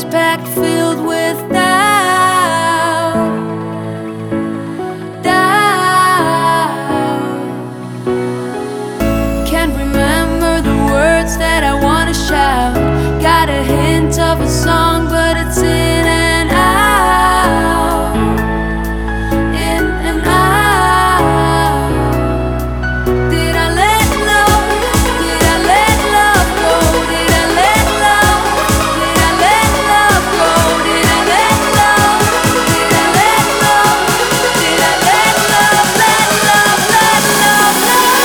packed, filled with doubt. Can't remember the words that I wanna shout. Got a hint of a song, but it's in and out, in and out. Did I let love? Did I let love go? Did I let love? Did I let love go? Did I let love? Did I let love? Did I let love? Let love, let love,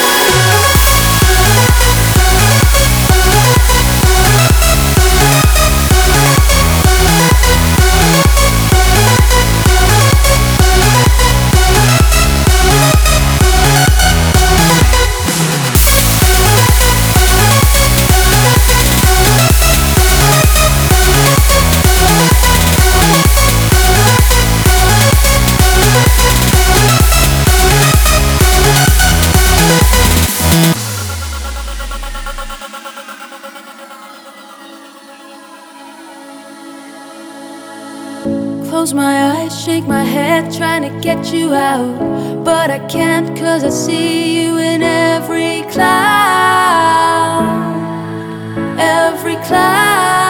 close my eyes, shake my head, trying to get you out. But I can't, 'cause I see you in every cloud, every cloud.